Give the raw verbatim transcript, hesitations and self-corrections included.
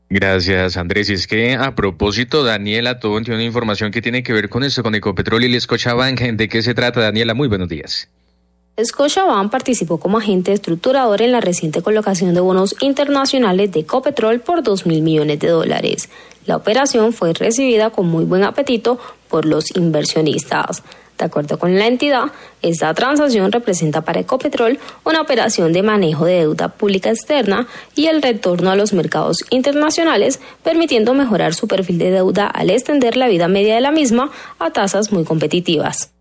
Gracias, Andrés. Y es que a propósito, Daniela Tobón tiene una información que tiene que ver con esto, con Ecopetrol y el Scotiabank. ¿De qué se trata, Daniela? Muy buenos días. Scotiabank participó como agente estructurador en la reciente colocación de bonos internacionales de Ecopetrol por dos mil millones de dólares. La operación fue recibida con muy buen apetito por los inversionistas. De acuerdo con la entidad, esta transacción representa para Ecopetrol una operación de manejo de deuda pública externa y el retorno a los mercados internacionales, permitiendo mejorar su perfil de deuda al extender la vida media de la misma a tasas muy competitivas.